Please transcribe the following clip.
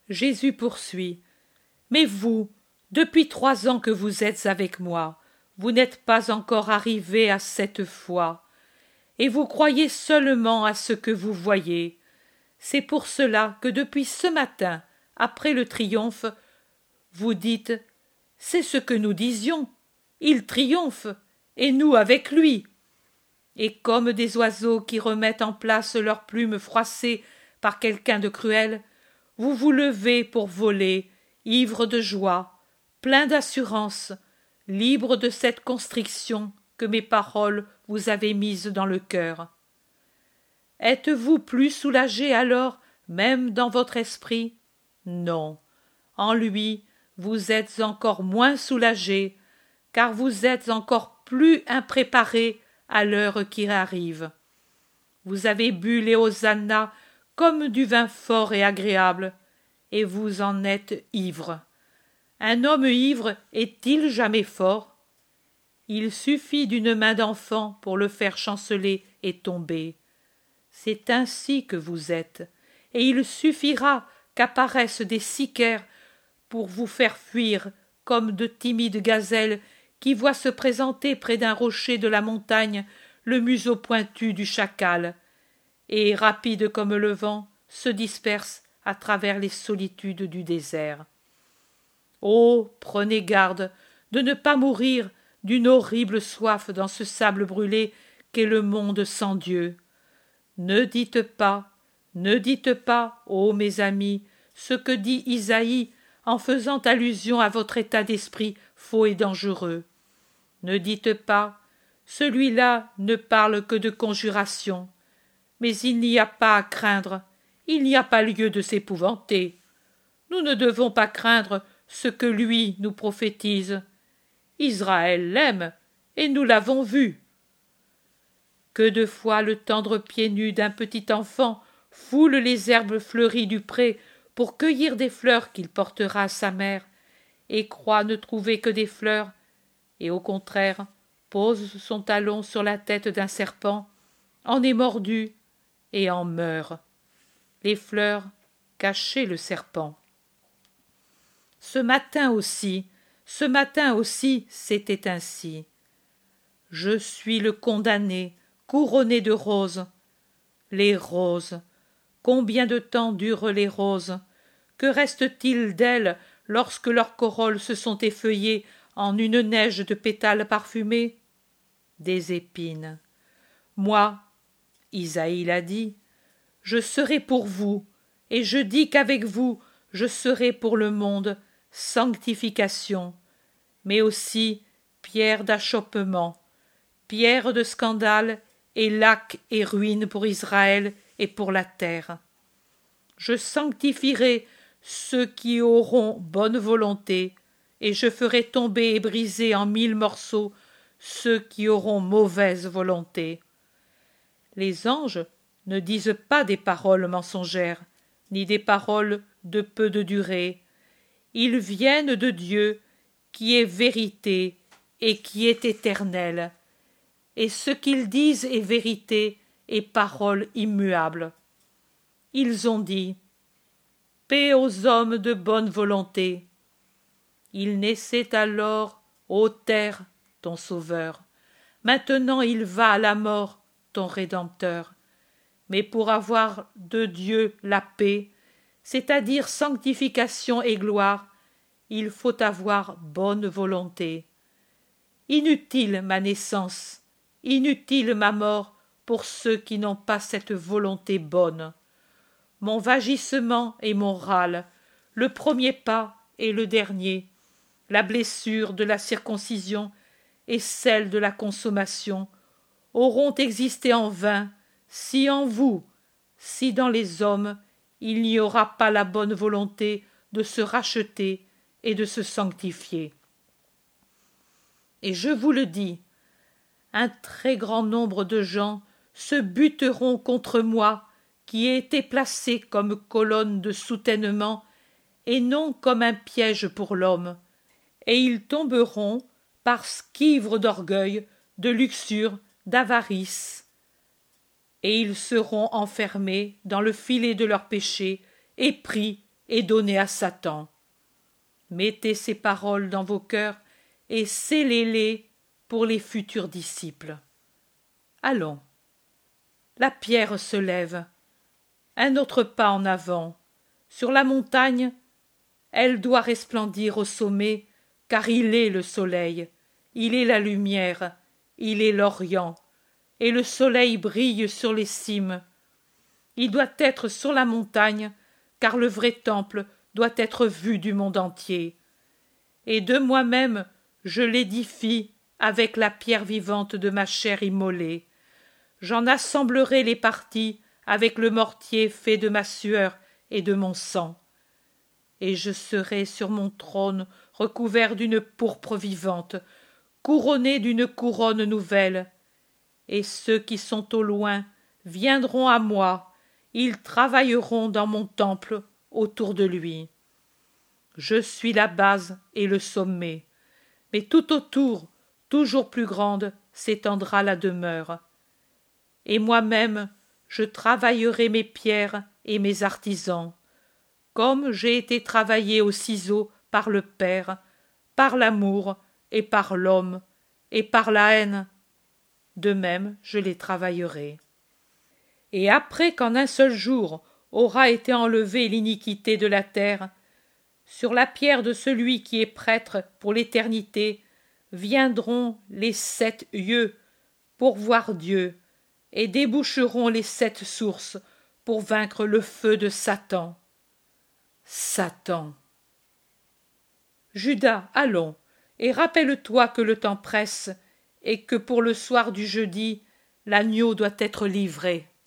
Jésus poursuit. Mais vous, depuis 3 ans que vous êtes avec moi, vous n'êtes pas encore arrivés à cette foi, et vous croyez seulement à ce que vous voyez. C'est pour cela que depuis ce matin, après le triomphe, vous dites « C'est ce que nous disions, il triomphe, et nous avec lui ». Et comme des oiseaux qui remettent en place leurs plumes froissées par quelqu'un de cruel, vous vous levez pour voler, ivre de joie, plein d'assurance, libre de cette constriction que mes paroles vous avaient mise dans le cœur. Êtes-vous plus soulagé alors, même dans votre esprit? Non. En lui, vous êtes encore moins soulagé, car vous êtes encore plus impréparé à l'heure qui arrive. Vous avez bu les hosannas comme du vin fort et agréable, et vous en êtes ivre. Un homme ivre est-il jamais fort? Il suffit d'une main d'enfant pour le faire chanceler et tomber. C'est ainsi que vous êtes, et il suffira qu'apparaissent des sicaires pour vous faire fuir comme de timides gazelles qui voient se présenter près d'un rocher de la montagne le museau pointu du chacal, et, rapides comme le vent, se dispersent à travers les solitudes du désert. Oh, prenez garde de ne pas mourir d'une horrible soif dans ce sable brûlé qu'est le monde sans Dieu. Ne dites pas, ô mes amis, ce que dit Isaïe en faisant allusion à votre état d'esprit faux et dangereux. Ne dites pas, celui-là ne parle que de conjuration. Mais il n'y a pas à craindre, il n'y a pas lieu de s'épouvanter. Nous ne devons pas craindre ce que lui nous prophétise. Israël l'aime, et nous l'avons vu. Que de fois le tendre pied nu d'un petit enfant foule les herbes fleuries du pré pour cueillir des fleurs qu'il portera à sa mère, et croit ne trouver que des fleurs, et au contraire pose son talon sur la tête d'un serpent, en est mordu et en meurt. Les fleurs cachaient le serpent. Ce matin aussi, c'était ainsi. Je suis le condamné, couronné de roses. Les roses. Combien de temps durent les roses? Que reste-t-il d'elles lorsque leurs corolles se sont effeuillées en une neige de pétales parfumés? Des épines. Moi, Isaïe l'a dit, je serai pour vous, et je dis qu'avec vous, je serai pour le monde sanctification, mais aussi pierre d'achoppement, pierre de scandale et lac et ruine pour Israël et pour la terre. Je sanctifierai ceux qui auront bonne volonté, et je ferai tomber et briser en 1000 morceaux ceux qui auront mauvaise volonté. Les anges ne disent pas des paroles mensongères, ni des paroles de peu de durée. Ils viennent de Dieu, qui est vérité et qui est éternel, et ce qu'ils disent est vérité et parole immuable. Ils ont dit « Paix aux hommes de bonne volonté ». Il naissait alors, ô terre, ton sauveur. Maintenant il va à la mort, ton Rédempteur. Mais pour avoir de Dieu la paix, c'est-à-dire sanctification et gloire, il faut avoir bonne volonté. Inutile ma naissance, inutile ma mort pour ceux qui n'ont pas cette volonté bonne. Mon vagissement et mon râle, le premier pas et le dernier, la blessure de la circoncision et celle de la consommation, auront existé en vain si en vous, si dans les hommes, il n'y aura pas la bonne volonté de se racheter et de se sanctifier. Et je vous le dis, un très grand nombre de gens se buteront contre moi, qui ai été placé comme colonne de soutènement et non comme un piège pour l'homme, et ils tomberont parce qu'ivres d'orgueil, de luxure, d'avarice, et ils seront enfermés dans le filet de leurs péchés et pris est donné à Satan. Mettez ces paroles dans vos cœurs et scellez-les pour les futurs disciples. Allons. La pierre se lève. Un autre pas en avant. Sur la montagne, elle doit resplendir au sommet, car il est le soleil, il est la lumière, il est l'Orient, et le soleil brille sur les cimes. Il doit être sur la montagne, car le vrai temple doit être vu du monde entier. Et de moi-même je l'édifie avec la pierre vivante de ma chair immolée. J'en assemblerai les parties avec le mortier fait de ma sueur et de mon sang. Et je serai sur mon trône recouvert d'une pourpre vivante, couronné d'une couronne nouvelle. Et ceux qui sont au loin viendront à moi, ils travailleront dans mon temple autour de lui. Je suis la base et le sommet, mais tout autour, toujours plus grande, s'étendra la demeure. Et moi-même, je travaillerai mes pierres et mes artisans, comme j'ai été travaillé au ciseau par le Père, par l'amour et par l'homme, et par la haine. De même, je les travaillerai. Et après qu'en un seul jour aura été enlevée l'iniquité de la terre, sur la pierre de celui qui est prêtre pour l'éternité viendront les 7 yeux pour voir Dieu, et déboucheront les 7 sources pour vaincre le feu de Satan. Satan. Judas, allons, et rappelle-toi que le temps presse, et que pour le soir du jeudi, l'agneau doit être livré.